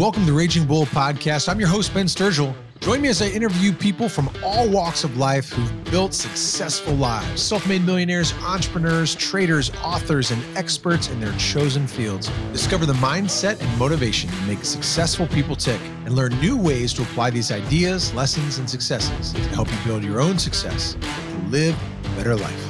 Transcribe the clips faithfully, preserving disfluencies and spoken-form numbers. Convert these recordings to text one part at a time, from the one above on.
welcome to Raging Bull Podcast. I'm your host, Ben Sturgill. Join me as I interview people from all walks of life who've built successful lives. Self-made millionaires, entrepreneurs, traders, authors, and experts in their chosen fields. Discover the mindset and motivation to make successful people tick and learn new ways to apply these ideas, lessons, and successes to help you build your own success to live a better life.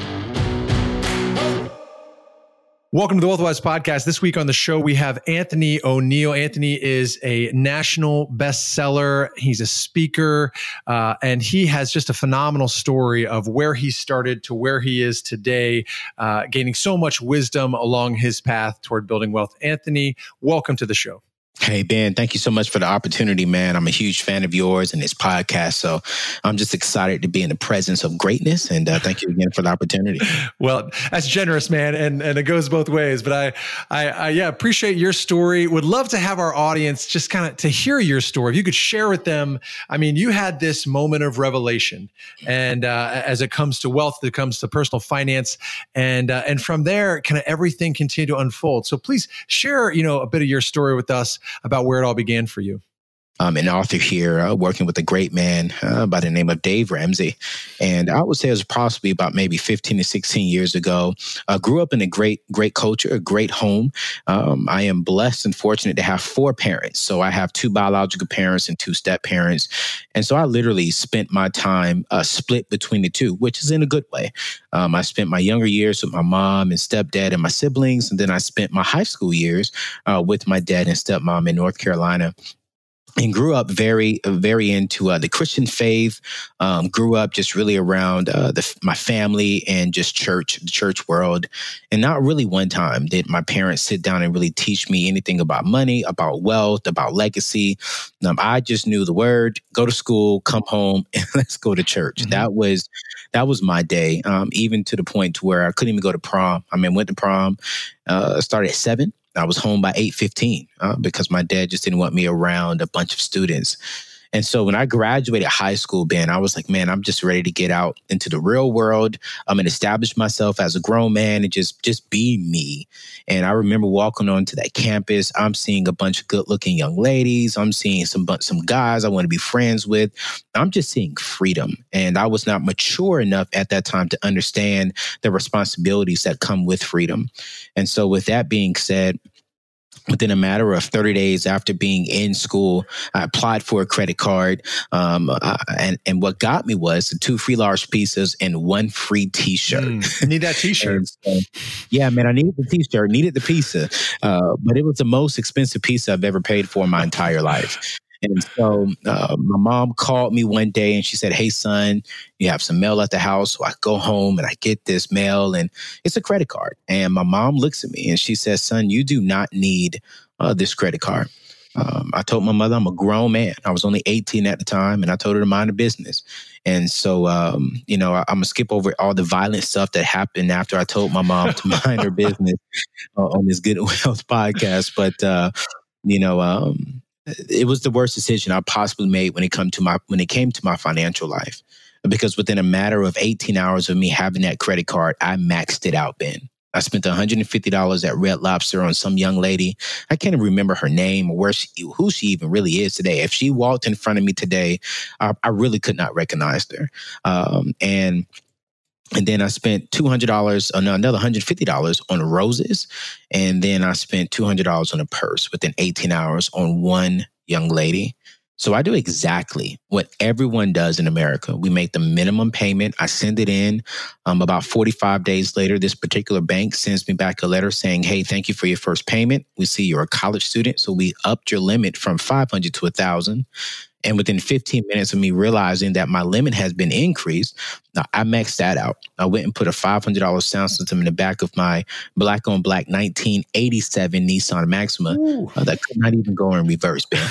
Welcome to the Wealth Wise Podcast. This week on the show, we have Anthony O'Neal. Anthony is a national bestseller. He's a speaker, uh, and he has just a phenomenal story of where he started to where he is today, uh, gaining so much wisdom along his path toward building wealth. Anthony, welcome to the show. Hey, Ben, thank you so much for the opportunity, man. I'm a huge fan of yours and this podcast. So I'm just excited to be in the presence of greatness. And uh, thank you again for the opportunity. Well, that's generous, man. And and it goes both ways. But I, I, I yeah, appreciate your story. Would love to have our audience just kind of to hear your story. If you could share with them, I mean, you had this moment of revelation. And uh, as it comes to wealth, it comes to personal finance. And uh, and from there, kind of everything continued to unfold. So please share, you know, a bit of your story with us about where it all began for you. I'm an author here uh, working with a great man uh, by the name of Dave Ramsey. And I would say it was possibly about maybe fifteen to sixteen years ago. I uh, grew up in a great, great culture, a great home. Um, I am blessed and fortunate to have four parents. So I have two biological parents and two step parents. And so I literally spent my time uh, split between the two, which is in a good way. Um, I spent my younger years with my mom and stepdad and my siblings. And then I spent my high school years uh, with my dad and stepmom in North Carolina. And grew up very, very into uh, the Christian faith. Um, grew up just really around uh, the, my family and just church, the church world. And not really one time did my parents sit down and really teach me anything about money, about wealth, about legacy. Um, I just knew the word, go to school, come home, and let's go to church. Mm-hmm. That was that was my day, um, even to the point to where I couldn't even go to prom. I mean, went to prom, uh, started at seven. I was home by eight fifteen uh, because my dad just didn't want me around a bunch of students. And so when I graduated high school, Ben, I was like, man, I'm just ready to get out into the real world. I'm going to establish myself as a grown man and just, just be me. And I remember walking onto that campus. I'm seeing a bunch of good looking young ladies. I'm seeing some, some guys I want to be friends with. I'm just seeing freedom. And I was not mature enough at that time to understand the responsibilities that come with freedom. And so with that being said, within a matter of thirty days after being in school, I applied for a credit card. Um, uh, and, and what got me was two free large pizzas and one free T-shirt. Mm, I need that T-shirt. so, yeah, man, I needed the T-shirt, needed the pizza. Uh, but it was the most expensive pizza I've ever paid for in my entire life. And so uh, my mom called me one day and she said, hey, son, you have some mail at the house. So I go home and I get this mail and it's a credit card. And my mom looks at me and she says, son, you do not need uh, this credit card. Um, I told my mother I'm a grown man. I was only eighteen at the time and I told her to mind her business. And so, um, you know, I, I'm going to skip over all the violent stuff that happened after I told my mom to mind her business uh, on this Good Wealth podcast. But, uh, you know, um, it was the worst decision I possibly made when it come to my when it came to my financial life, because within a matter of eighteen hours of me having that credit card, I maxed it out, Ben. I spent one hundred fifty dollars at Red Lobster on some young lady. I can't even remember her name or where she, who she even really is today. If she walked in front of me today, I, I really could not recognize her. Um, and And then I spent two hundred dollars, no, another one hundred fifty dollars on roses. And then I spent two hundred dollars on a purse within eighteen hours on one young lady. So I do exactly what everyone does in America. We make the minimum payment. I send it in. Um, about forty-five days later, this particular bank sends me back a letter saying, hey, thank you for your first payment. We see you're a college student, so we upped your limit from five hundred to one thousand. And within fifteen minutes of me realizing that my limit has been increased, I maxed that out. I went and put a five hundred dollars sound system in the back of my black on black nineteen eighty-seven Nissan Maxima uh, that could not even go in reverse, Ben.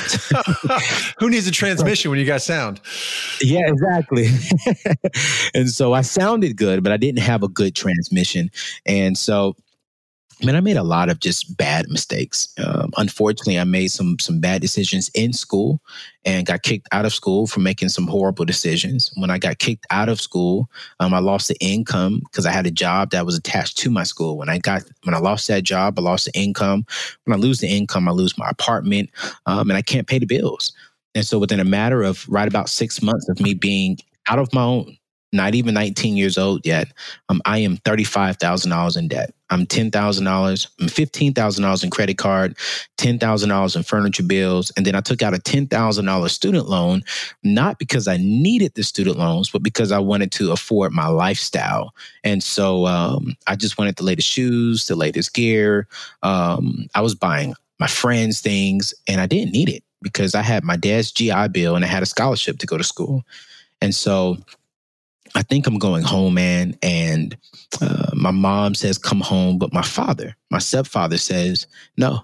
Who needs a transmission when you got sound? Yeah, exactly. And so I sounded good, but I didn't have a good transmission. And so I mean, I made a lot of just bad mistakes. Um, unfortunately, I made some some bad decisions in school and got kicked out of school for making some horrible decisions. When I got kicked out of school, um, I lost the income because I had a job that was attached to my school. When I got when I lost that job, I lost the income. When I lose the income, I lose my apartment, um, and I can't pay the bills. And so within a matter of right about six months of me being out of my own, not even nineteen years old yet, um, I am thirty-five thousand dollars in debt. I'm ten thousand dollars, I'm fifteen thousand dollars in credit card, ten thousand dollars in furniture bills. And then I took out a ten thousand dollars student loan, not because I needed the student loans, but because I wanted to afford my lifestyle. And so um, I just wanted the latest shoes, the latest gear. Um, I was buying my friends things, and I didn't need it because I had my dad's G I Bill and I had a scholarship to go to school. And so I think I'm going home, man. And uh, my mom says, come home. But my father, my stepfather says, no,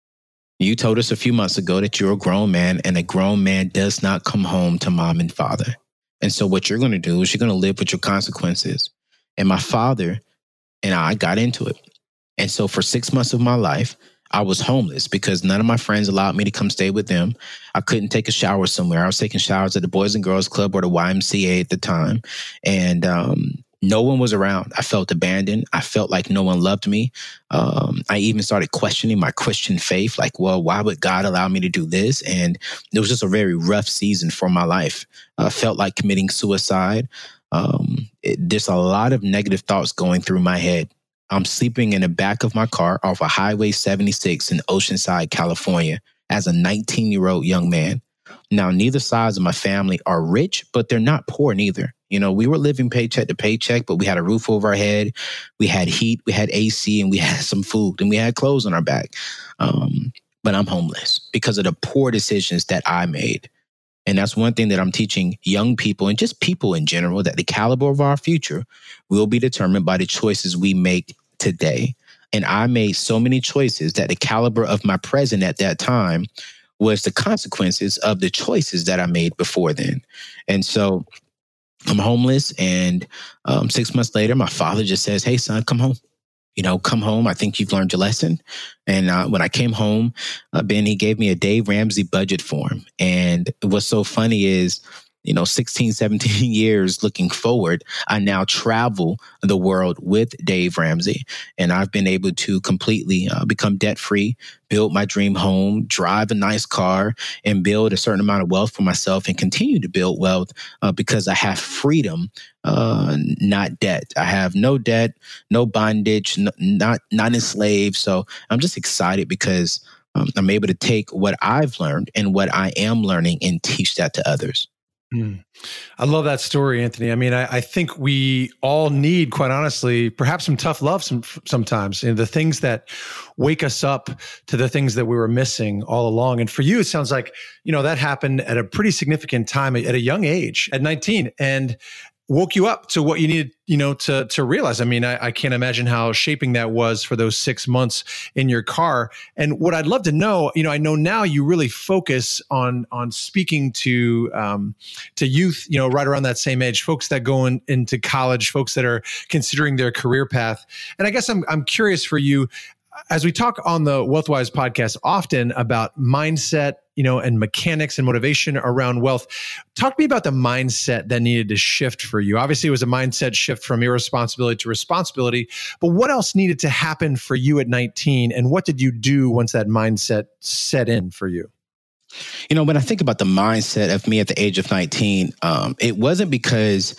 you told us a few months ago that you're a grown man, and a grown man does not come home to mom and father. And so what you're going to do is you're going to live with your consequences. And my father and I got into it. And so for six months of my life, I was homeless because none of my friends allowed me to come stay with them. I couldn't take a shower somewhere. I was taking showers at the Boys and Girls Club or the Y M C A at the time. And um, no one was around. I felt abandoned. I felt like no one loved me. Um, I even started questioning my Christian faith. Like, well, why would God allow me to do this? And it was just a very rough season for my life. I felt like committing suicide. Um, it, there's a lot of negative thoughts going through my head. I'm sleeping in the back of my car off of Highway seventy-six in Oceanside, California, as a nineteen-year-old young man. Now, neither sides of my family are rich, but they're not poor neither. You know, we were living paycheck to paycheck, but we had a roof over our head, we had heat, we had A C, and we had some food, and we had clothes on our back. Um, but I'm homeless because of the poor decisions that I made. And that's one thing that I'm teaching young people and just people in general, that the caliber of our future will be determined by the choices we make today. And I made so many choices that the caliber of my present at that time was the consequences of the choices that I made before then. And so I'm homeless. And um, six months later, my father just says, hey, son, come home. You know, come home. I think you've learned your lesson. And uh, when I came home, uh, Ben, he gave me a Dave Ramsey budget form. And what's so funny is, you know, sixteen, seventeen years looking forward, I now travel the world with Dave Ramsey. And I've been able to completely uh, become debt-free, build my dream home, drive a nice car, and build a certain amount of wealth for myself and continue to build wealth uh, because I have freedom, uh, not debt. I have no debt, no bondage, no, not, not enslaved. So I'm just excited because um, I'm able to take what I've learned and what I am learning and teach that to others. Mm. I love that story, Anthony. I mean, I, I think we all need, quite honestly, perhaps some tough love some, sometimes, and the things that wake us up to the things that we were missing all along. And for you, it sounds like, you know, that happened at a pretty significant time at a young age, at nineteen, and woke you up to what you needed, you know, to to realize. I mean, I, I can't imagine how shaping that was for those six months in your car. And what I'd love to know, you know, I know now you really focus on on speaking to um, to youth, you know, right around that same age, folks that go in, into college, folks that are considering their career path. And I guess I'm I'm curious for you, as we talk on the WealthWise podcast often about mindset, you know, and mechanics and motivation around wealth. Talk to me about the mindset that needed to shift for you. Obviously, it was a mindset shift from irresponsibility to responsibility, but what else needed to happen for you at nineteen? And what did you do once that mindset set in for you? You know, when I think about the mindset of me at the age of nineteen, um, it wasn't because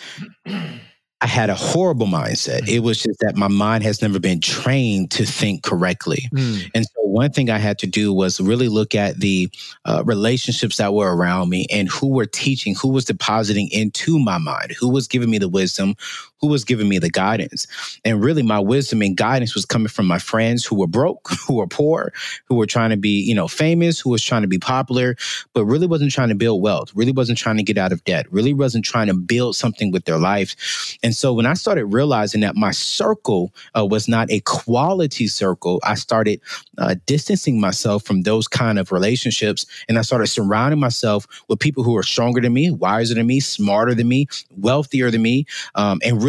I had a horrible mindset. It was just that my mind has never been trained to think correctly. Mm. And so one thing I had to do was really look at the uh, relationships that were around me and who were teaching, who was depositing into my mind, who was giving me the wisdom, who was giving me the guidance. And really my wisdom and guidance was coming from my friends who were broke, who were poor, who were trying to be, you know, famous, who was trying to be popular, but really wasn't trying to build wealth, really wasn't trying to get out of debt, really wasn't trying to build something with their life. And so when I started realizing that my circle uh, was not a quality circle, I started uh, distancing myself from those kind of relationships. And I started surrounding myself with people who are stronger than me, wiser than me, smarter than me, wealthier than me, um, and really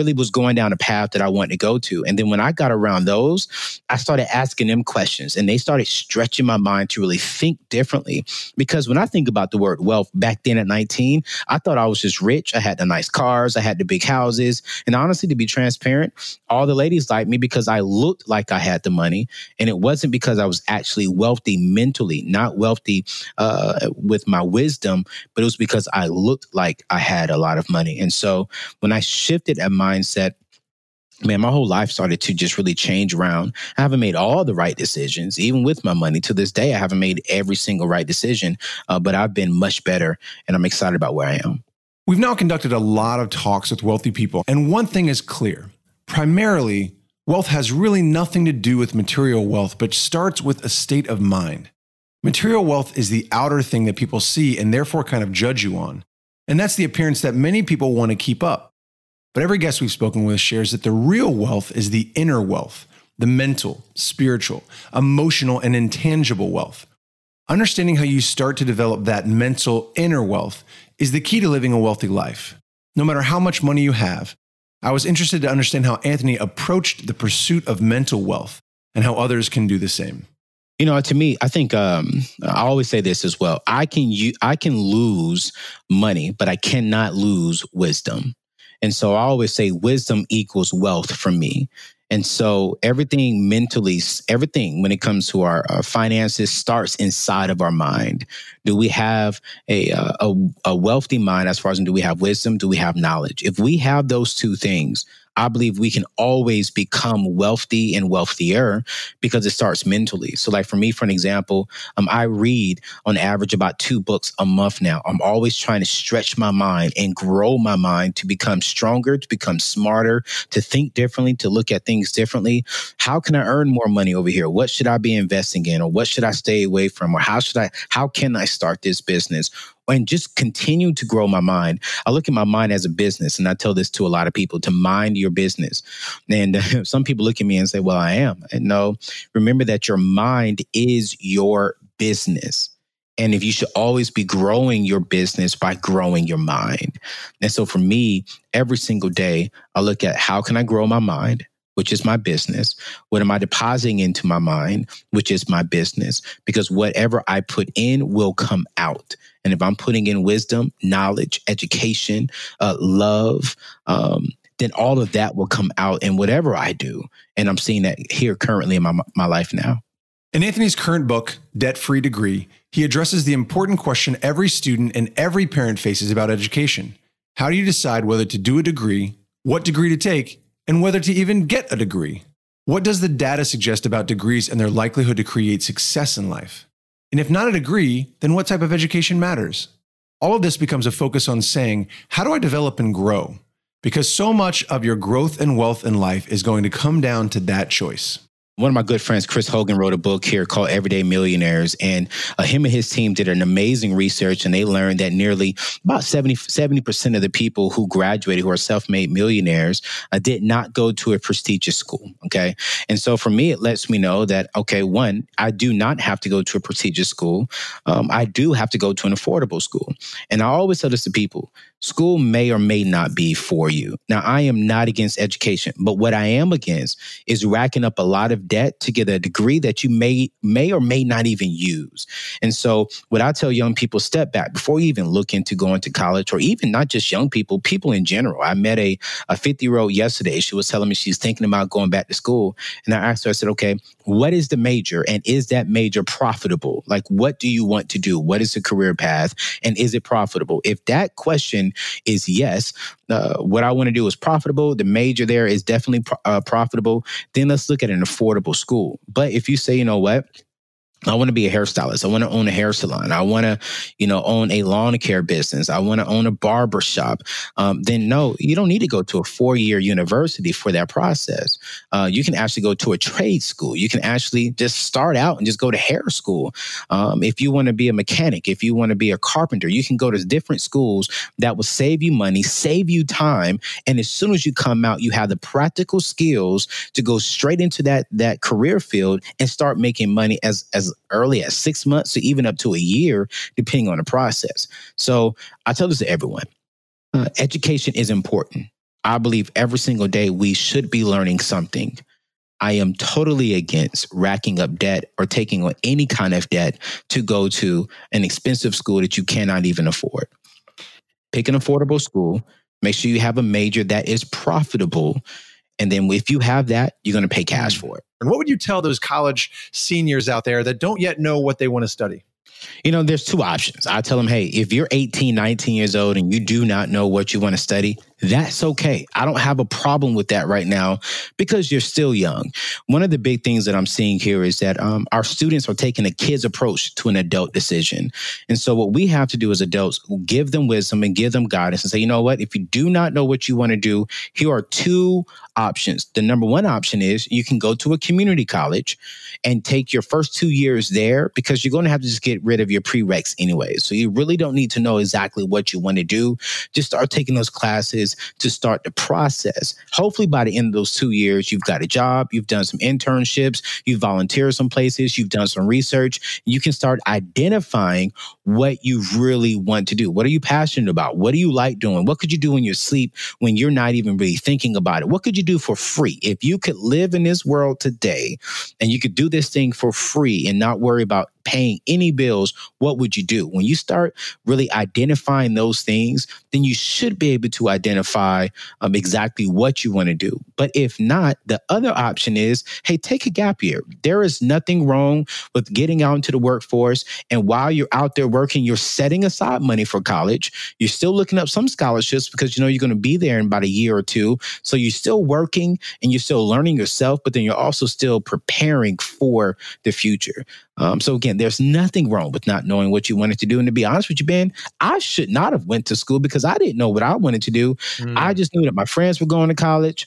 really was going down a path that I wanted to go to. And then when I got around those, I started asking them questions, and they started stretching my mind to really think differently. Because when I think about the word wealth back then at nineteen, I thought I was just rich. I had the nice cars. I had the big houses. And honestly, to be transparent, all the ladies liked me because I looked like I had the money. And it wasn't because I was actually wealthy mentally, not wealthy uh, with my wisdom, but it was because I looked like I had a lot of money. And so when I shifted that mindset, man, my whole life started to just really change around. I haven't made all the right decisions, even with my money. To this day, I haven't made every single right decision, uh, but I've been much better, and I'm excited about where I am. We've now conducted a lot of talks with wealthy people, and one thing is clear. Primarily, wealth has really nothing to do with material wealth, but starts with a state of mind. Material wealth is the outer thing that people see and therefore kind of judge you on. And that's the appearance that many people want to keep up. But every guest we've spoken with shares that the real wealth is the inner wealth, the mental, spiritual, emotional, and intangible wealth. Understanding how you start to develop that mental inner wealth is the key to living a wealthy life. No matter how much money you have, I was interested to understand how Anthony approached the pursuit of mental wealth and how others can do the same. You know, to me, I think um, I always say this as well. I can u- I can lose money, but I cannot lose wisdom. And so I always say wisdom equals wealth for me. And so everything mentally, everything when it comes to our, our finances starts inside of our mind. Do we have a, a a wealthy mind as far as do we have wisdom? Do we have knowledge? If we have those two things, I believe we can always become wealthy and wealthier because it starts mentally. So like for me, for an example, um, I read on average about two books a month now. I'm always trying to stretch my mind and grow my mind to become stronger, to become smarter, to think differently, to look at things differently. How can I earn more money over here? What should I be investing in? Or what should I stay away from? Or how should I, how can I start this business? And just continue to grow my mind. I look at my mind as a business, and I tell this to a lot of people, to mind your business. And uh, some people look at me and say, well, I am. And no, remember that your mind is your business. And if you should always be growing your business by growing your mind. And so for me, every single day, I look at how can I grow my mind, which is my business. What am I depositing into my mind, which is my business? Because whatever I put in will come out. And if I'm putting in wisdom, knowledge, education, uh, love, um, then all of that will come out in whatever I do. And I'm seeing that here currently in my, my life now. In Anthony's current book, Debt-Free Degree, he addresses the important question every student and every parent faces about education. How do you decide whether to do a degree, what degree to take, and whether to even get a degree? What does the data suggest about degrees and their likelihood to create success in life? And if not a degree, then what type of education matters? All of this becomes a focus on saying, how do I develop and grow? Because so much of your growth and wealth in life is going to come down to that choice. One of my good friends, Chris Hogan, wrote a book here called Everyday Millionaires. And uh, him and his team did an amazing research. And they learned that nearly about seventy percent of the people who graduated, who are self-made millionaires, uh, did not go to a prestigious school. Okay. And so for me, it lets me know that, okay, one, I do not have to go to a prestigious school. Um, I do have to go to an affordable school. And I always tell this to people. School may or may not be for you. Now, I am not against education, but what I am against is racking up a lot of debt to get a degree that you may may or may not even use. And so what I tell young people, step back before you even look into going to college, or even not just young people, people in general. I met a a fifty-year-old yesterday. She was telling me she's thinking about going back to school. And I asked her, I said, okay, what is the major? And is that major profitable? Like, what do you want to do? What is the career path? And is it profitable? If that question is yes, uh, what I want to do is profitable. The major there is definitely pro- uh, profitable. Then let's look at an affordable school. But if you say, you know what? I want to be a hairstylist. I want to own a hair salon. I want to, you know, own a lawn care business. I want to own a barber shop. Um, then no, you don't need to go to a four-year university for that process. Uh, you can actually go to a trade school. You can actually just start out and just go to hair school. Um, if you want to be a mechanic, if you want to be a carpenter, you can go to different schools that will save you money, save you time. And as soon as you come out, you have the practical skills to go straight into that, that career field and start making money as, as early as six months to even up to a year, depending on the process. So I tell this to everyone. Uh, education is important. I believe every single day we should be learning something. I am totally against racking up debt or taking on any kind of debt to go to an expensive school that you cannot even afford. Pick an affordable school. Make sure you have a major that is profitable. And then if you have that, you're going to pay cash for it. And what would you tell those college seniors out there that don't yet know what they want to study? You know, there's two options. I tell them, hey, if you're eighteen, nineteen years old and you do not know what you want to study, that's okay. I don't have a problem with that right now because you're still young. One of the big things that I'm seeing here is that um, our students are taking a kid's approach to an adult decision. And so what we have to do as adults, give them wisdom and give them guidance and say, you know what, if you do not know what you want to do, here are two options. The number one option is you can go to a community college and take your first two years there because you're going to have to just get rid of your prereqs anyway. So you really don't need to know exactly what you want to do. Just start taking those classes to start the process. Hopefully by the end of those two years, you've got a job, you've done some internships, you've volunteered some places, you've done some research. You can start identifying what you really want to do. What are you passionate about? What do you like doing? What could you do in your sleep when you're not even really thinking about it? What could you do for free? If you could live in this world today and you could do this thing for free and not worry about paying any bills, what would you do? When you start really identifying those things, then you should be able to identify um, exactly what you want to do. But if not, the other option is, hey, take a gap year. There is nothing wrong with getting out into the workforce. And while you're out there working, you're setting aside money for college. You're still looking up some scholarships because you know you're going to be there in about a year or two. So you're still working and you're still learning yourself, but then you're also still preparing for the future. Um, so again, there's nothing wrong with not knowing what you wanted to do. And to be honest with you, Ben, I should not have went to school because I didn't know what I wanted to do. Mm. I just knew that my friends were going to college.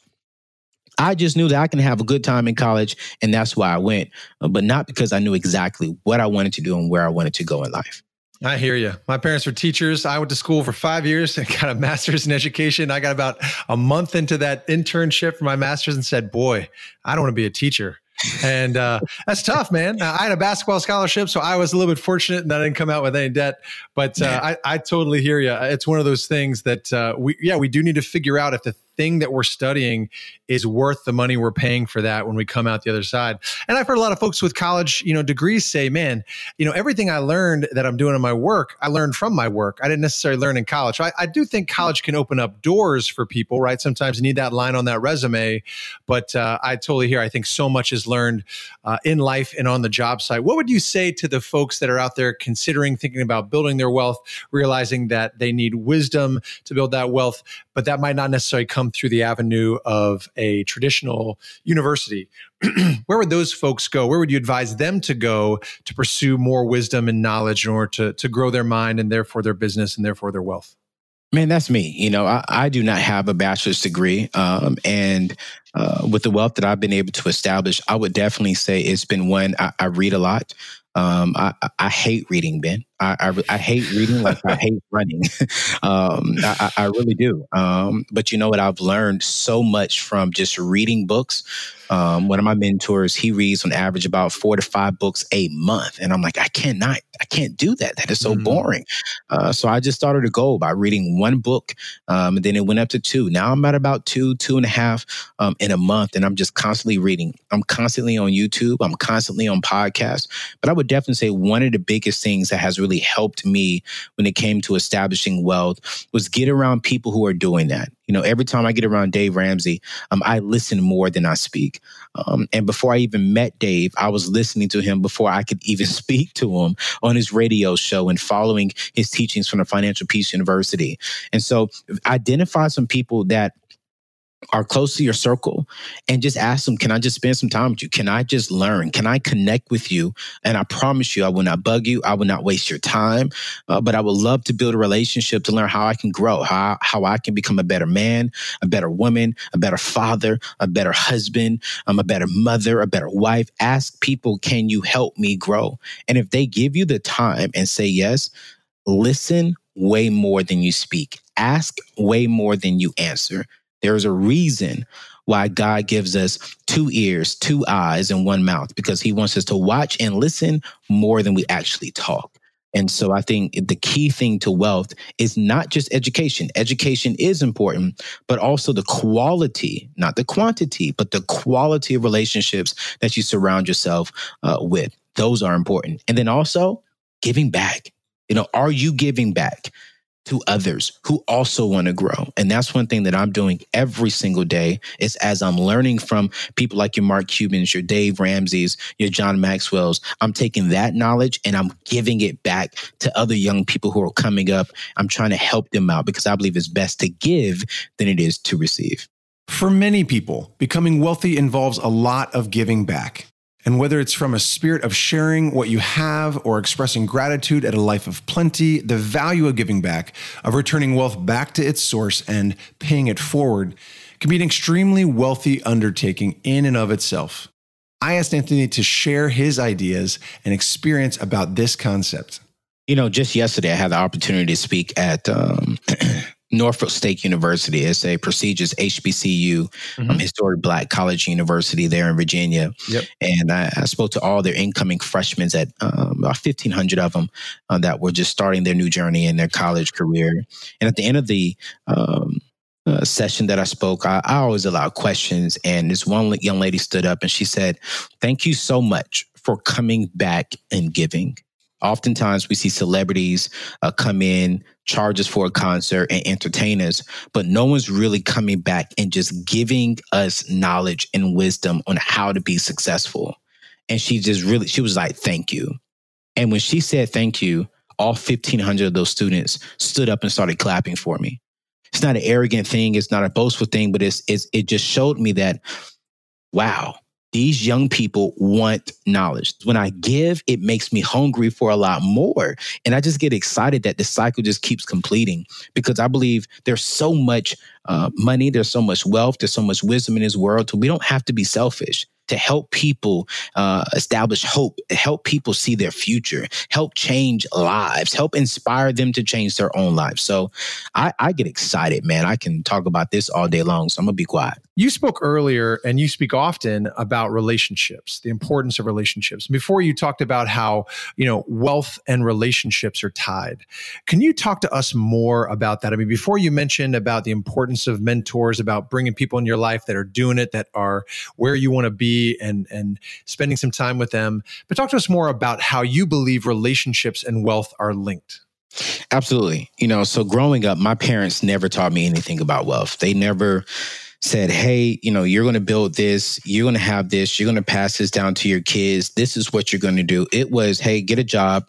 I just knew that I can have a good time in college. And that's why I went, uh, but not because I knew exactly what I wanted to do and where I wanted to go in life. I hear you. My parents were teachers. I went to school for five years and got a master's in education. I got about a month into that internship for my master's and said, boy, I don't want to be a teacher. And uh, that's tough, man. I had a basketball scholarship, so I was a little bit fortunate that I didn't come out with any debt. But uh, I, I totally hear you. It's one of those things that uh, we, yeah, we do need to figure out if the thing that we're studying is worth the money we're paying for that when we come out the other side. And I've heard a lot of folks with college, you know, degrees say, man, you know, everything I learned that I'm doing in my work, I learned from my work. I didn't necessarily learn in college. So I, I do think college can open up doors for people, right? Sometimes you need that line on that resume, but uh, I totally hear, I think so much is learned uh, in life and on the job site. What would you say to the folks that are out there considering, thinking about building their wealth, realizing that they need wisdom to build that wealth, but that might not necessarily come through the avenue of a traditional university? Where would those folks go? Where would you advise them to go to pursue more wisdom and knowledge in order to, to grow their mind and therefore their business and therefore their wealth? Man, that's me. You know, I, I do not have a bachelor's degree. Um, and uh, with the wealth that I've been able to establish, I would definitely say it's been one, I, I read a lot. Um, I, I hate reading, Ben. I, I, I hate reading like I hate running. um, I, I really do. Um, but you know what? I've learned so much from just reading books. Um, one of my mentors, he reads on average about four to five books a month. And I'm like, I cannot, I can't do that. That is so mm. boring. Uh, so I just started a goal by reading one book. Um, and then it went up to two. Now I'm at about two, two and a half um, in a month. And I'm just constantly reading. I'm constantly on YouTube. I'm constantly on podcasts. But I would definitely say one of the biggest things that has really helped me when it came to establishing wealth was get around people who are doing that. You know, every time I get around Dave Ramsey, um, I listen more than I speak. Um, and before I even met Dave, I was listening to him before I could even speak to him on his radio show and following his teachings from the Financial Peace University. And so identify some people that are close to your circle and just ask them, can I just spend some time with you? Can I just learn? Can I connect with you? And I promise you, I will not bug you. I will not waste your time, uh, but I would love to build a relationship to learn how I can grow, how, how I can become a better man, a better woman, a better father, a better husband, um, a better mother, a better wife. Ask people, can you help me grow? And if they give you the time and say yes, listen way more than you speak. Ask way more than you answer. There's a reason why God gives us two ears, two eyes, and one mouth, because he wants us to watch and listen more than we actually talk. And so I think the key thing to wealth is not just education. Education is important, but also the quality, not the quantity, but the quality of relationships that you surround yourself uh, with. Those are important. And then also giving back. You know, are you giving back to others who also want to grow? And that's one thing that I'm doing every single day is as I'm learning from people like your Mark Cubans, your Dave Ramseys, your John Maxwell's, I'm taking that knowledge and I'm giving it back to other young people who are coming up. I'm trying to help them out because I believe it's best to give than it is to receive. For many people, becoming wealthy involves a lot of giving back. And whether it's from a spirit of sharing what you have or expressing gratitude at a life of plenty, the value of giving back, of returning wealth back to its source and paying it forward, can be an extremely wealthy undertaking in and of itself. I asked Anthony to share his ideas and experience about this concept. You know, just yesterday, I had the opportunity to speak at um, Norfolk State University. It's a prestigious H B C U, mm-hmm. um, historic Black college university there in Virginia. Yep. And I, I spoke to all their incoming freshmen, at um, about fifteen hundred of them uh, that were just starting their new journey in their college career. And at the end of the um, uh, session that I spoke, I, I always allow questions. And this one young lady stood up and she said, "Thank you so much for coming back and giving." Oftentimes we see celebrities uh, come in, charge us for a concert and entertain us, but no one's really coming back and just giving us knowledge and wisdom on how to be successful. And she just really, she was like, "Thank you." And when she said thank you, all fifteen hundred of those students stood up and started clapping for me. It's not an arrogant thing. It's not a boastful thing, but it's, it's it just showed me that, wow, these young people want knowledge. When I give, it makes me hungry for a lot more. And I just get excited that the cycle just keeps completing because I believe there's so much uh, money, there's so much wealth, there's so much wisdom in this world. So we don't have to be selfish to help people uh, establish hope, help people see their future, help change lives, help inspire them to change their own lives. So I, I get excited, man. I can talk about this all day long, so I'm going to be quiet. You spoke earlier and you speak often about relationships, the importance of relationships. Before you talked about how, you know, wealth and relationships are tied. Can you talk to us more about that? I mean, before you mentioned about the importance of mentors, about bringing people in your life that are doing it, that are where you want to be and, and spending some time with them. But talk to us more about how you believe relationships and wealth are linked. Absolutely. You know, so growing up, my parents never taught me anything about wealth. They never said, "Hey, you know, you're going to build this, you're going to have this, you're going to pass this down to your kids. This is what you're going to do." It was, "Hey, get a job,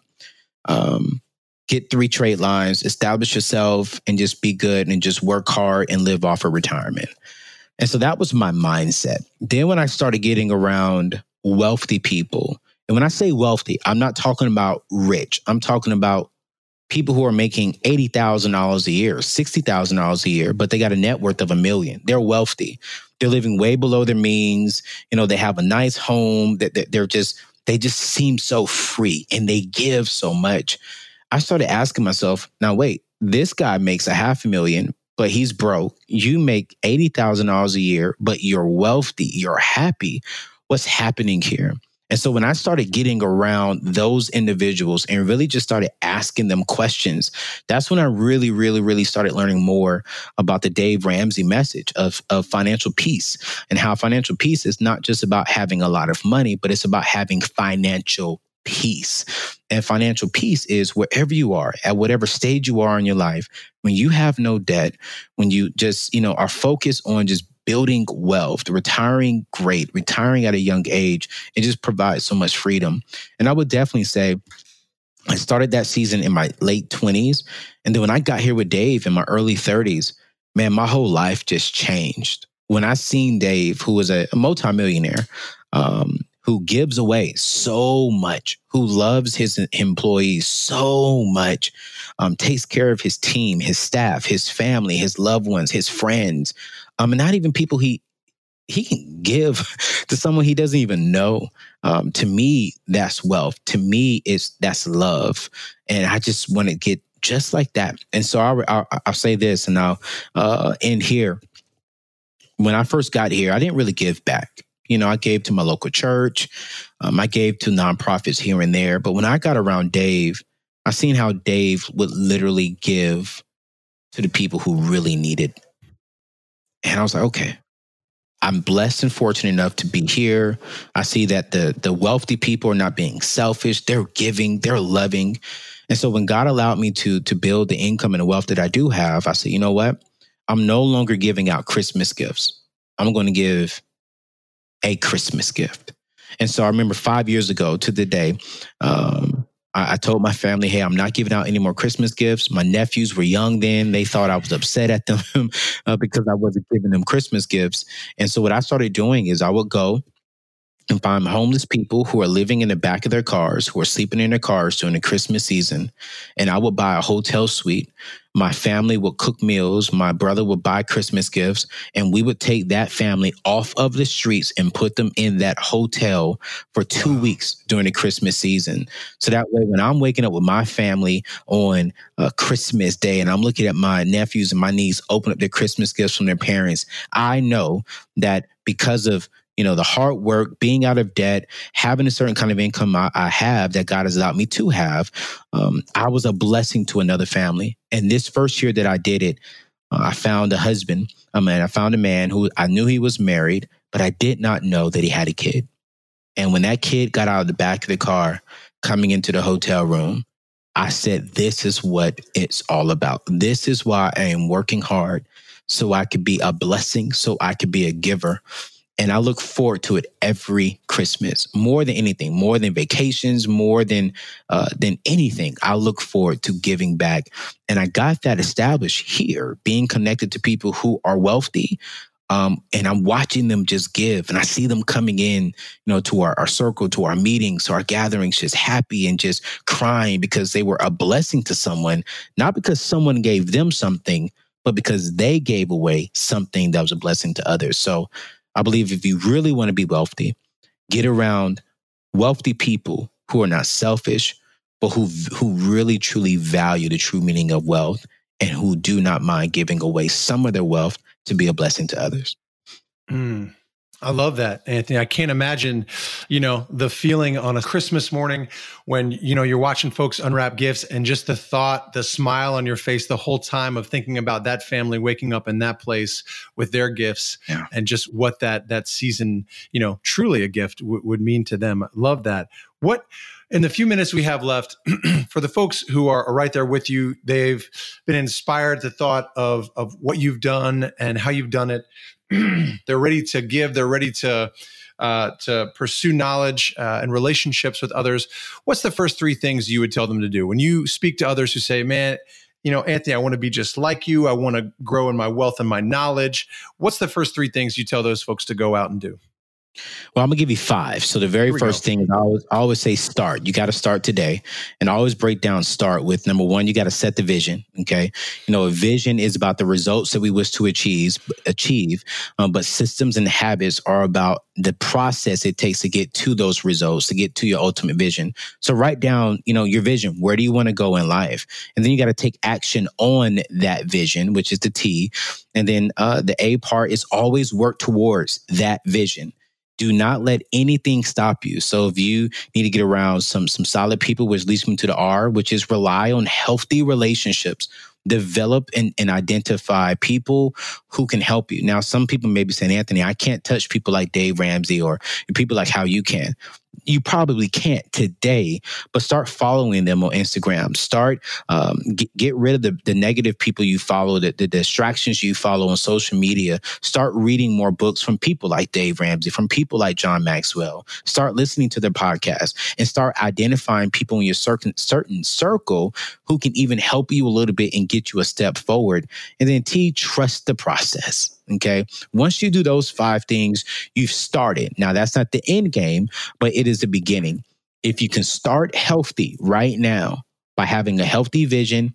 um, get three trade lines, establish yourself and just be good and just work hard and live off of retirement." And so that was my mindset. Then when I started getting around wealthy people, and when I say wealthy, I'm not talking about rich. I'm talking about people who are making eighty thousand dollars a year, sixty thousand dollars a year, but they got a net worth of a million. They're wealthy. They're living way below their means. You know, they have a nice home. That they're just, they just seem so free and they give so much. I started asking myself, now wait, this guy makes a half a million, but he's broke. You make eighty thousand dollars a year, but you're wealthy. You're happy. What's happening here? And so when I started getting around those individuals and really just started asking them questions, that's when I really, really, really started learning more about the Dave Ramsey message of, of financial peace and how financial peace is not just about having a lot of money, but it's about having financial peace. And financial peace is wherever you are, at whatever stage you are in your life, when you have no debt, when you just, you know, are focused on just building wealth, retiring great, retiring at a young age, it just provides so much freedom. And I would definitely say I started that season in my late twenties. And then when I got here with Dave in my early thirties, man, my whole life just changed. When I seen Dave, who was a, a multimillionaire, um, who gives away so much, who loves his employees so much, um, takes care of his team, his staff, his family, his loved ones, his friends, um, and not even people he he can give to someone he doesn't even know. Um, to me, that's wealth. To me, it's that's love, and I just want to get just like that. And so I'll, I'll, I'll say this, and I'll uh, end here. When I first got here, I didn't really give back. You know, I gave to my local church. Um, I gave to nonprofits here and there. But when I got around Dave, I seen how Dave would literally give to the people who really needed. And I was like, okay, I'm blessed and fortunate enough to be here. I see that the the wealthy people are not being selfish. They're giving, they're loving. And so when God allowed me to, to build the income and the wealth that I do have, I said, you know what? I'm no longer giving out Christmas gifts. I'm going to give a Christmas gift. And so I remember five years ago to the day, um, I, I told my family, hey, I'm not giving out any more Christmas gifts. My nephews were young then. They thought I was upset at them uh, because I wasn't giving them Christmas gifts. And so what I started doing is I would go and find homeless people who are living in the back of their cars, who are sleeping in their cars during the Christmas season. And I would buy a hotel suite. My family would cook meals. My brother would buy Christmas gifts. And we would take that family off of the streets and put them in that hotel for two weeks during the Christmas season. So that way, when I'm waking up with my family on uh, Christmas Day and I'm looking at my nephews and my niece open up their Christmas gifts from their parents, I know that because of you know, the hard work, being out of debt, having a certain kind of income I, I have that God has allowed me to have, um, I was a blessing to another family. And this first year that I did it, uh, I found a husband. I mean, I found a man who I knew he was married, but I did not know that he had a kid. And when that kid got out of the back of the car coming into the hotel room, I said, this is what it's all about. This is why I am working hard so I could be a blessing, so I could be a giver. And I look forward to it every Christmas, more than anything, more than vacations, more than uh, than anything. I look forward to giving back. And I got that established here, being connected to people who are wealthy. Um, and I'm watching them just give. And I see them coming in, you know, to our, our circle, to our meetings, to our gatherings, just happy and just crying because they were a blessing to someone, not because someone gave them something, but because they gave away something that was a blessing to others. So I believe if you really want to be wealthy, get around wealthy people who are not selfish, but who who really, truly value the true meaning of wealth and who do not mind giving away some of their wealth to be a blessing to others. Mm. I love that, Anthony. I can't imagine, you know, the feeling on a Christmas morning when, you know, you're watching folks unwrap gifts and just the thought, the smile on your face the whole time of thinking about that family waking up in that place with their gifts yeah. and just what that that season, you know, truly a gift w- would mean to them. Love that. What, in the few minutes we have left, for the folks who are right there with you, they've been inspired to thought of of what you've done and how you've done it. They're ready to give. They're ready to uh, to pursue knowledge uh, and relationships with others. What's the first three things you would tell them to do when you speak to others who say, "Man, you know, Anthony, I want to be just like you. I want to grow in my wealth and my knowledge." What's the first three things you tell those folks to go out and do? Well, I'm gonna give you five. So the very first go. thing is I always, I always say start. You got to start today, and I always break down start with number one. You got to set the vision. Okay, you know, a vision is about the results that we wish to achieve. Achieve, um, but systems and habits are about the process it takes to get to those results, to get to your ultimate vision. So write down, you know, your vision. Where do you want to go in life? And then you got to take action on that vision, which is the T. And then uh, the A part is always work towards that vision. Do not let anything stop you. So if you need to get around some some solid people, which leads me to the R, which is rely on healthy relationships. Develop and, and identify people who can help you. Now, some people may be saying, Anthony, I can't touch people like Dave Ramsey or people like how you can. You probably can't today, but start following them on Instagram. Start, um, get, get rid of the, the negative people you follow, the, the distractions you follow on social media. Start reading more books from people like Dave Ramsey, from people like John Maxwell. Start listening to their podcasts and start identifying people in your certain, certain circle who can even help you a little bit and get you a step forward. And then T, trust the process. Okay. Once you do those five things, you've started. Now, that's not the end game, but it is the beginning. If you can start healthy right now by having a healthy vision,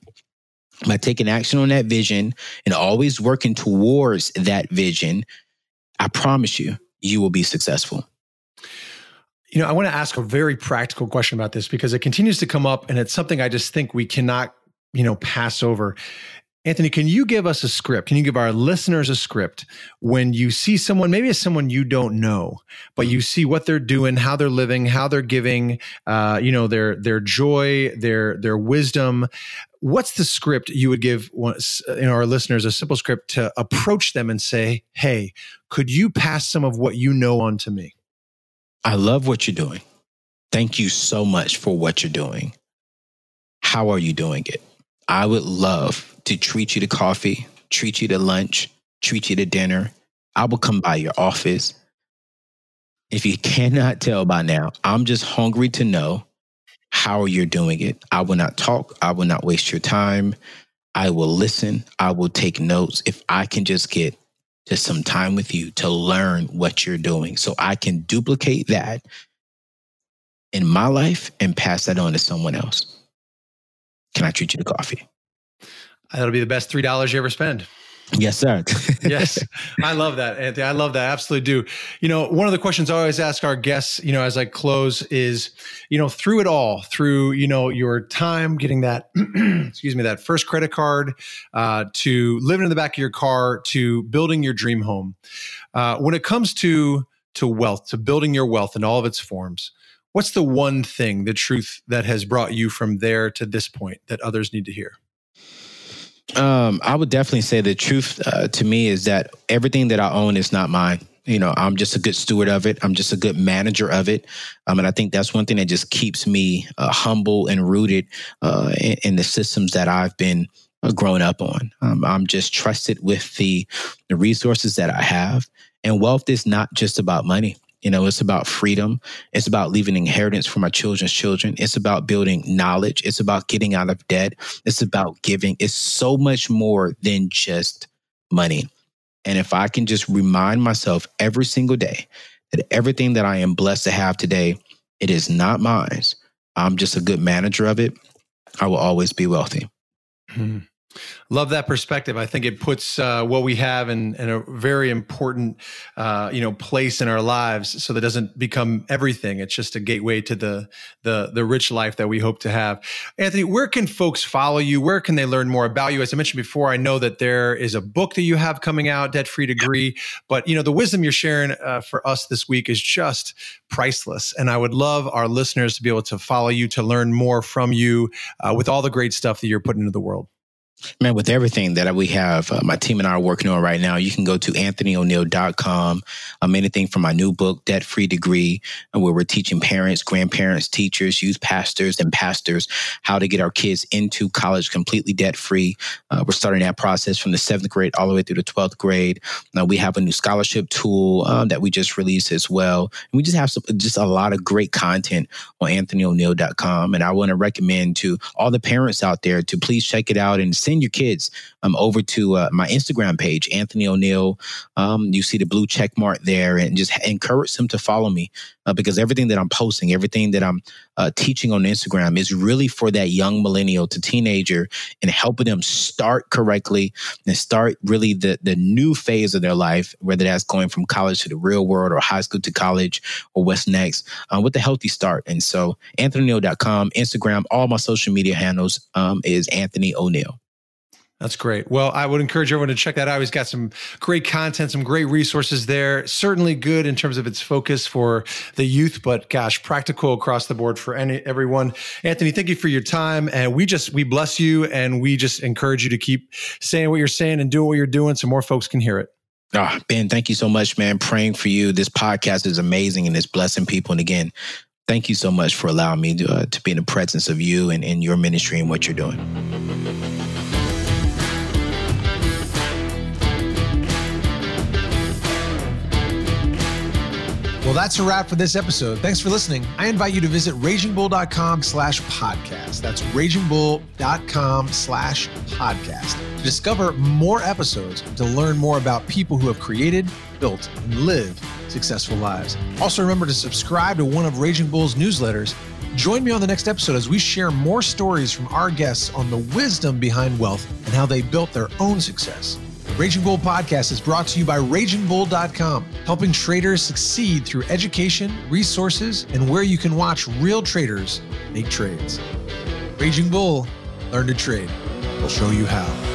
by taking action on that vision and always working towards that vision, I promise you, you will be successful. You know, I want to ask a very practical question about this because it continues to come up and it's something I just think we cannot, you know, pass over. Anthony, can you give us a script? Can you give our listeners a script when you see someone, maybe it's someone you don't know, but you see what they're doing, how they're living, how they're giving, uh, you know, their their joy, their their wisdom. What's the script you would give one, you know, our listeners, a simple script to approach them and say, hey, could you pass some of what you know on to me? I love what you're doing. Thank you so much for what you're doing. How are you doing it? I would love to treat you to coffee, treat you to lunch, treat you to dinner. I will come by your office. If you cannot tell by now, I'm just hungry to know how you're doing it. I will not talk. I will not waste your time. I will listen. I will take notes. If I can just get just some time with you to learn what you're doing so I can duplicate that in my life and pass that on to someone else. Can I treat you to coffee? That'll be the best three dollars you ever spend. Yes, sir. Yes. I love that, Anthony. I love that. I absolutely do. You know, one of the questions I always ask our guests, you know, as I close is, you know, through it all, through, you know, your time getting that, excuse me, that first credit card, uh, to living in the back of your car, to building your dream home. Uh, when it comes to, to wealth, to building your wealth in all of its forms, what's the one thing, the truth that has brought you from there to this point that others need to hear? Um, I would definitely say the truth uh, to me is that everything that I own is not mine. You know, I'm just a good steward of it. I'm just a good manager of it. Um, and I think that's one thing that just keeps me uh, humble and rooted uh, in, in the systems that I've been uh, grown up on. Um, I'm just trusted with the, the resources that I have. And wealth is not just about money. You know, it's about freedom. It's about leaving inheritance for my children's children. It's about building knowledge. It's about getting out of debt. It's about giving. It's so much more than just money. And if I can just remind myself every single day that everything that I am blessed to have today, it is not mine. I'm just a good manager of it. I will always be wealthy. Mm-hmm. Love that perspective. I think it puts uh, what we have in, in a very important, uh, you know, place in our lives, so that it doesn't become everything. It's just a gateway to the the the rich life that we hope to have. Anthony, where can folks follow you? Where can they learn more about you? As I mentioned before, I know that there is a book that you have coming out, Debt Free Degree. But you know, the wisdom you're sharing uh, for us this week is just priceless. And I would love our listeners to be able to follow you, to learn more from you uh, with all the great stuff that you're putting into the world. Man, with everything that we have, uh, my team and I are working on right now, you can go to anthony o'neal dot com. Um, anything from my new book, Debt Free Degree, where we're teaching parents, grandparents, teachers, youth pastors, and pastors how to get our kids into college completely debt free. Uh, we're starting that process from the seventh grade all the way through the twelfth grade. Now we have a new scholarship tool um, that we just released as well. And we just have some, just a lot of great content on anthony o'neal dot com. And I want to recommend to all the parents out there to please check it out and send your kids um, over to uh, my Instagram page, Anthony O'Neal. Um, you see the blue check mark there, and just encourage them to follow me uh, because everything that I'm posting, everything that I'm uh, teaching on Instagram is really for that young millennial to teenager and helping them start correctly and start really the, the new phase of their life, whether that's going from college to the real world or high school to college or what's next, uh, with a healthy start. And so anthony o'neal dot com, Instagram, all my social media handles um, is Anthony O'Neal. That's great. Well, I would encourage everyone to check that out. He's got some great content, some great resources there. Certainly good in terms of its focus for the youth, but gosh, practical across the board for any everyone. Anthony, thank you for your time. And we just, we bless you, and we just encourage you to keep saying what you're saying and doing what you're doing so more folks can hear it. Oh, Ben, thank you so much, man. Praying for you. This podcast is amazing and it's blessing people. And again, thank you so much for allowing me to, uh, to be in the presence of you and in your ministry and what you're doing. Well, that's a wrap for this episode. Thanks for listening. I invite you to visit raging bull dot com slash podcast. That's raging bull dot com slash podcast to discover more episodes and to learn more about people who have created, built, and lived successful lives. Also, remember to subscribe to one of Raging Bull's newsletters. Join me on the next episode as we share more stories from our guests on the wisdom behind wealth and how they built their own success. Raging Bull Podcast is brought to you by raging bull dot com, helping traders succeed through education, resources, and where you can watch real traders make trades. Raging Bull, learn to trade. We'll show you how.